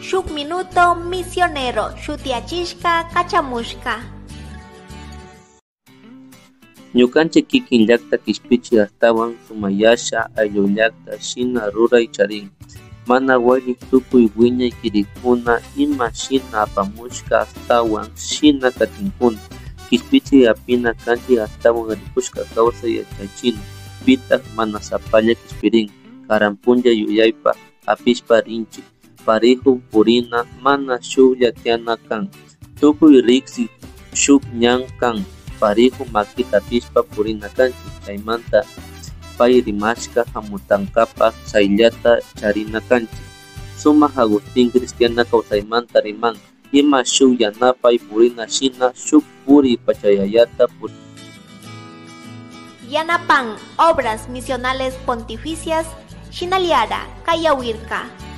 shuk minuto misionero shutiachishka kachamushka. Ñukanchik kikin llakta kishpichik astawan sumayasha ayllu llakta shina ruray charin. Mana waylluk tukuy wiñay kirikuna ima shina apamushka astawan shina katinkuna. Kishpichik apina kanchik astawan rikushka kawsay yachachina. Pitak mana sapalla kishpirin. Karanpunlla yuyaypa apishpa rinchik. Parejo purina mana shuklla tiana kan. Tukuy riksi shuk ñan kan. Parejo makita apishpa purina kanchik. Chaymanta pay rimashka hamutankapak chayllata charina kanchik. Sumak Agustín Cristiana kawsaymanta riman. Ima shuk yanapay purina shina shuk puri pachayayata purina. Yanapan Obras Misionales Pontificias Shinaliara Kayawirka.